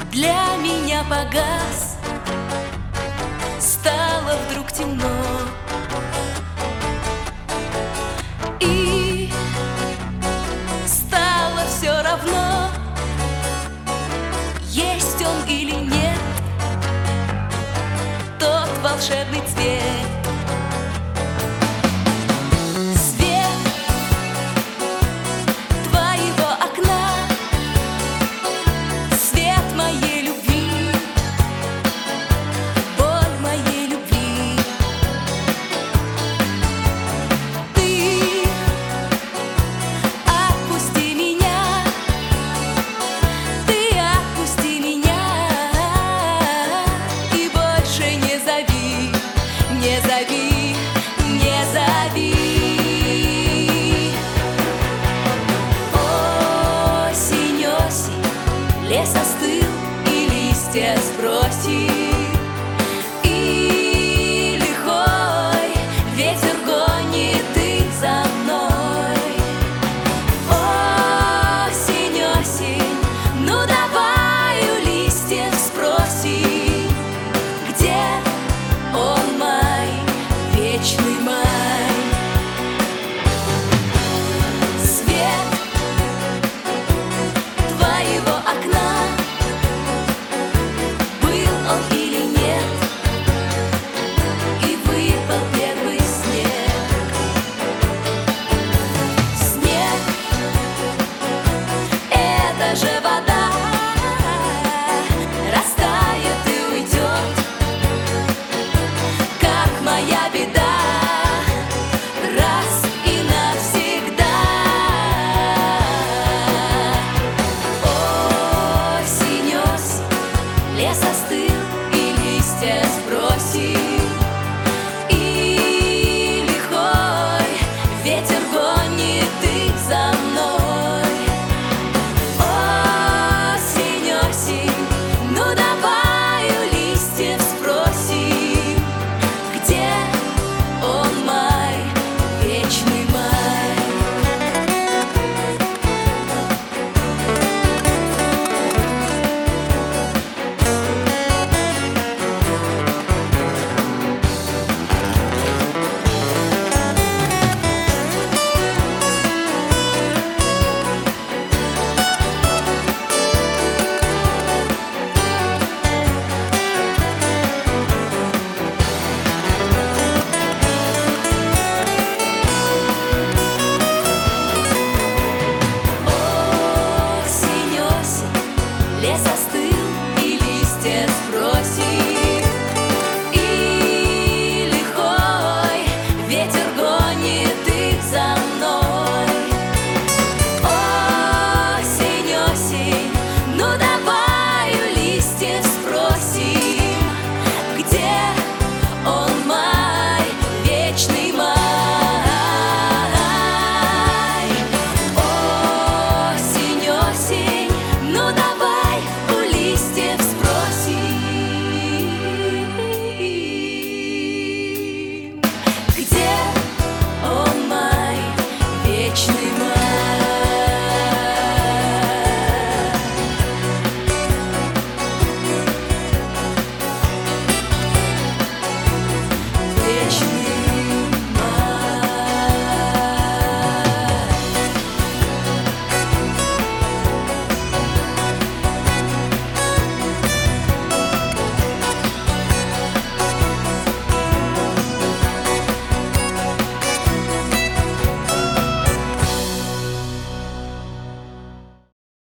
для меня погас. Стало вдруг темно, и стало все равно, есть он или нет, тот волшебный цвет. Не зови, не зови. Осень, осень, лес остыл и листья сбросил, и лихой ветер гонит их за мной. Осень, осень, ну давай у листьев спроси, где он, май, вечный май. Свет твоего окна, был он или нет, и выпал первый снег. Снег — это же вода, растает и уйдет, как моя беда, раз и навсегда. Осень, осень, лес остыл и листья сбросил, и лихой ветер гонит их за мной. Осень, осень, ну давай